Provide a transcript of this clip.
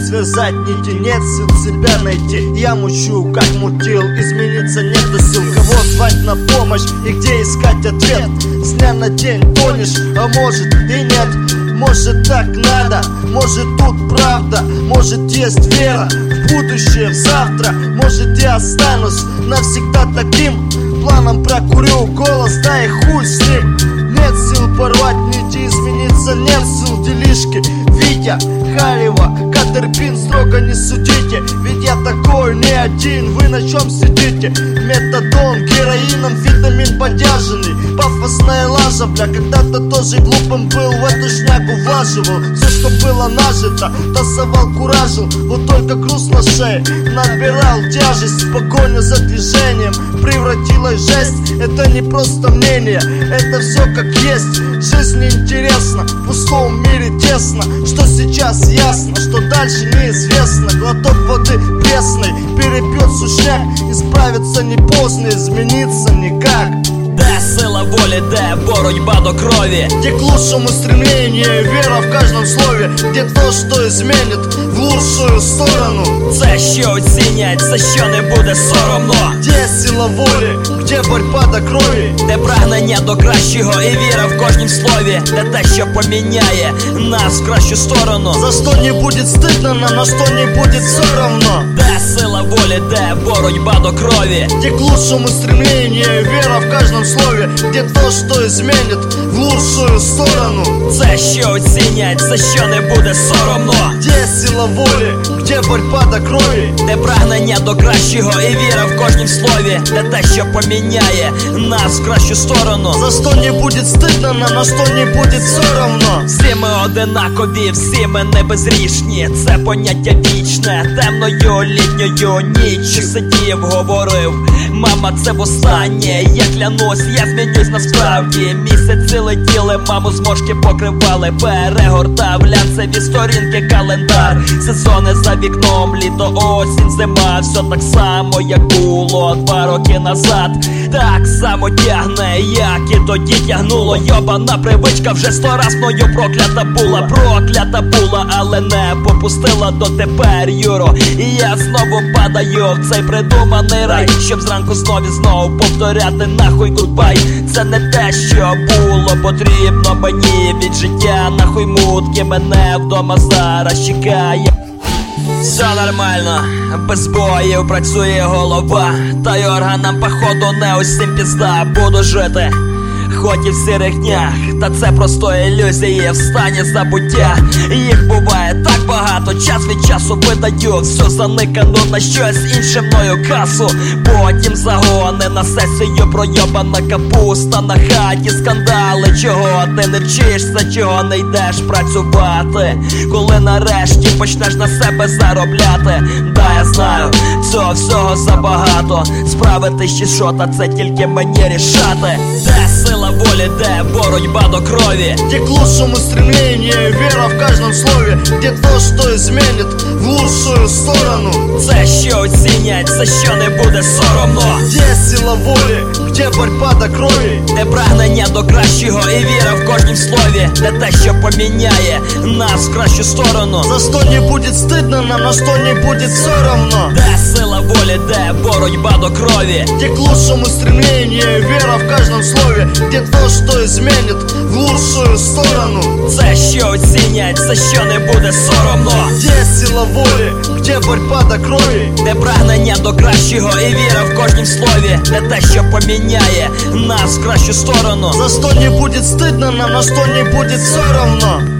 связать нити, нет сил себя найти. Я мучу, как мутил, измениться нет сил. Кого звать на помощь и где искать ответ? С дня на день тонешь, а может и нет. Может так надо, может тут правда, может есть вера в будущее, в завтра. Может я останусь навсегда таким планом, прокурю голос, да и хуй с ним. Нет сил порвать нити, измениться нет сил. Делишки Витя, Харева, Катерпин, строго не судите, ведь я такой не один. Вы на чем сидите? Метадон, героином, витамин подержанный. Пафосная лажа, бля, когда-то тоже глупым был, в эту шнягу влаживал все, что было нажито, тасовал, куражил, вот только груз на шее набирал тяжесть. Погоня за движением превратилась в жесть. Это не просто мнение, это все как есть. Жизнь неинтересна, в пустом мире тесно. Что сейчас ясно, что дальше неизвестно. Глоток воды пресной перепьет сушняк. Исправиться не поздно, измениться никак. Де сила волі, де боротьба до крові, где к лучшему стремление, вера в каждом слове, где то, что изменит в лучшую сторону. це що оцінять, за що не буде соромно. Где сила воли, где борьба до крови, де прагнення до кращого і віра в кожнім слові, де те, що поміняє нас в кращу сторону. за что не будет стыдно нам, на что не будет все равно. Де сила волі, де боротьба до крові, где к лучшему стремление, вера в каждом слове, где то, что изменит в лучшую сторону. це що оцінять, за що не буде соромно. Где сила воли, где борьба до крови, де прагнення до кращого і віра в кожнім слові, де те, що поміняє нас в кращу сторону. за что не будет стыдно нам, на что не будет все равно. Всі ми одинакові, всі ми не безрішні. Це поняття вічне, темною літньою ніччю сидів, говорив: мама, це востаннє, я клянусь, я змінюсь насправді. Місяці летіли, маму зморшки покривали, перегортав глянцеві сторінки календар. Сезони за вікном, літо, осінь, зима, все так само, як було 2 роки назад. Так само тягне, як і тоді тягнуло. Йобана привичка вже 100 раз мною проклята була, але не попустила дотепер, Юро. І я знову падаю в цей придуманий рай, щоб зранку знову повторяти нахуй гудбай. Це не те, що було потрібно мені від життя. Нахуй мутки, мене вдома зараз чекає. Все нормально, без боїв працює голова, та й органам походу не усім пізда. Буду жити хоч і в сірих днях, та це просто ілюзії в стані забуття. Їх буває так багато, час від часу видаю все заникану на щось інше мною касу. Потім загони на сесію, пройобана капуста на хаті, скандали. Чого ти не вчишся, чого не йдеш працювати, коли нарешті почнеш на себе заробляти? Да, я знаю, цього всього забагато, справитись чи що, та це тільки мені рішати. Де сила воли, де боротьба до крови, где к лучшему стремление, вера в каждом слове, где то, что изменит в лучшую сторону. це що оцінять, за що не буде соромно. Где сила воли, где борьба до крови, де прагнення до кращого і віра в кожнім слові, де те, що поміняє нас в кращу сторону. за что не будет стыдно нам, на что не будет все равно. Де сила волі, де боротьба до крові, где к лучшему стремление, вера в каждом слове, где то, что изменит в лучшую сторону. це що оцінять, за що не буде соромно. Где сила воли, где борьба до крови, де прагнення до кращого і віра в кожнім слові, де те, що поміняє нас в кращу сторону. за что не будет стыдно нам, на что не будет все равно.